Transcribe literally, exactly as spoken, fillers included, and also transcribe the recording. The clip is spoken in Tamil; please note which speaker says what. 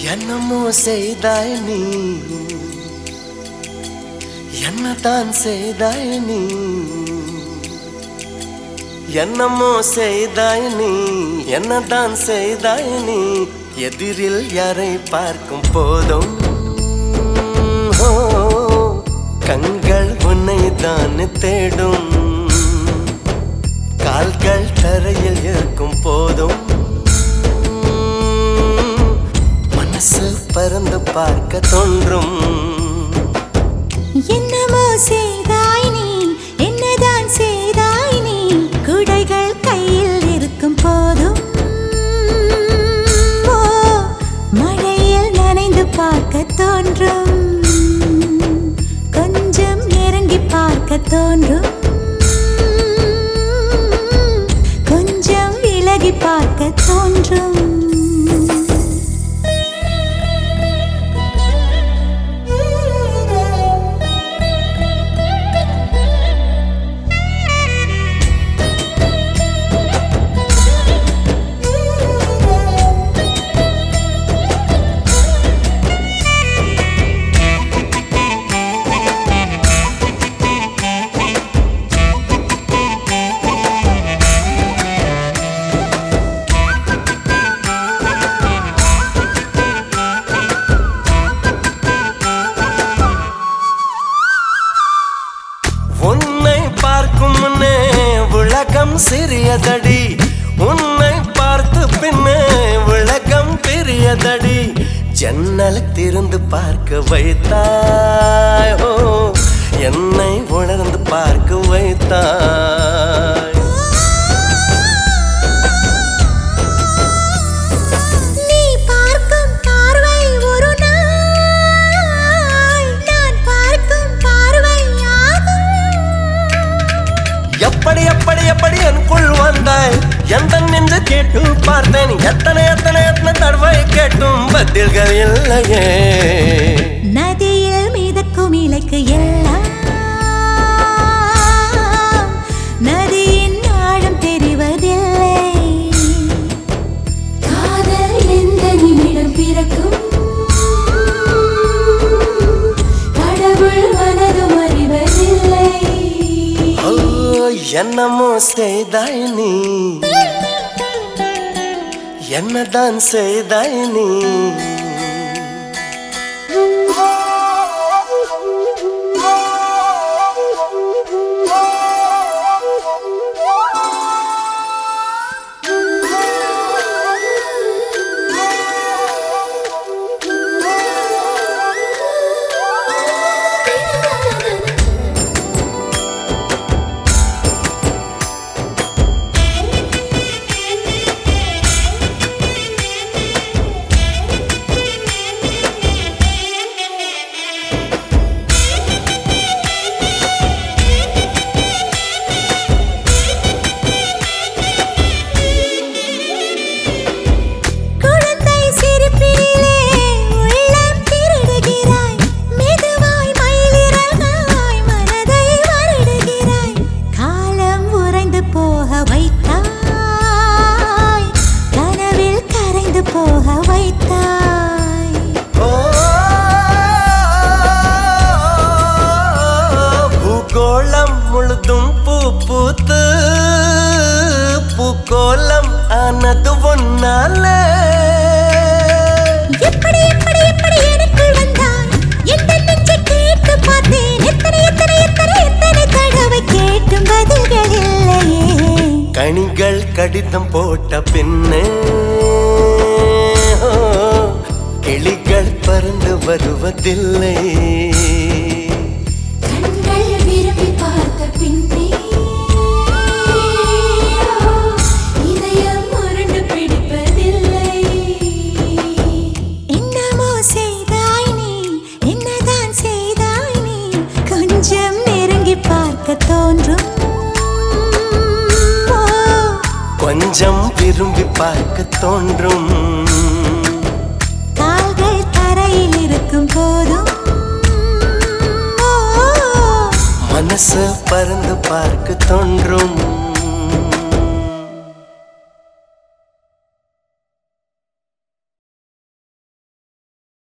Speaker 1: என்னமோ செய்தாய் நீ, என்னதான் செய்தாய் நீ, என்னமோ செய்தாய் நீ, என்னதான் செய்தாய் நீ. எதிரில் யாரை பார்க்கும் போதும் கண்கள் உன்னை தான் தேடும். கால்கள் தரையில் இருக்கும் போதும் மனசு பறந்து பார்க்க தோன்றும்.
Speaker 2: என்னமோ செய்தாய் நீ, என்னதான் செய்தாய் நீ. குடைகள் கையில் இருக்கும் போதும் மழையில் நனைந்து பார்க்க தோன்றும். கொஞ்சம் நெருங்கி பார்க்க தோன்றும், கொஞ்சம் விலகி பார்க்க தோன்றும்.
Speaker 1: உலகம் சிறியதடி, உன்னை பார்த்து பின்னே உலகம் பெரியதடி. ஜன்னல் திறந்து பார்க்க வைத்தாய், ஓ என்னை உணர்ந்து பார்க்க வைத்தாய்.
Speaker 2: நீ பார்க்கும் பார்வை ஒரு நாள் நான் பார்க்கும் பார்வை ஆகும்.
Speaker 1: எப்படி எப்படி எப்படி எனக்குள் வந்தாய், எந்த நின்று கேட்டு பார்த்தேன். எத்தனை எத்தனை எத்தனை தடவை கேட்டும் பதில்கள் இல்லையே.
Speaker 2: நதியில் மிதக்கும் இலைக்கு எல்லாம் நதியின் ஆழம் தெரிவதில்லை. காதல் எந்த நிமிடம் பிறக்கும் கடவுள் மனதும் அறிவதில்லை.
Speaker 1: என்னமோ செய்தாய் நீ, என்னதான் செய்தாய் நீ. பூகோளம் முழுதும் பூ பூத்து பூகோளம் ஆனது ஒன்னால.
Speaker 2: எப்படி எப்படி எப்படி எனக்குள் வந்தாய், எந்த நெஞ்சை கேட்டு பார்த்தேன். எத்தனை எத்தனை எத்தனை எத்தனை தடவை கேட்டும் பதில்கள் இல்லையே.
Speaker 1: கனிகள் கடிதம் போட்ட பின்னே கிளிகள் பறந்து வருவதில்லை.
Speaker 2: கண்கள் விரும்பி பார்த்த பின்னே இதயம் முரண்டு பிடிப்பதில்லை. என்னமோ செய்தாய் நீ, என்னதான் செய்தாய் நீ. கொஞ்சம் நெருங்கி பார்க்க தோன்றும்,
Speaker 1: கொஞ்சம் விரும்பி பார்க்க தோன்றும்.
Speaker 2: கால்கள் தரையில் இருக்கும் போதும்
Speaker 1: மனசு பறந்து பார்க்க தோன்றும்.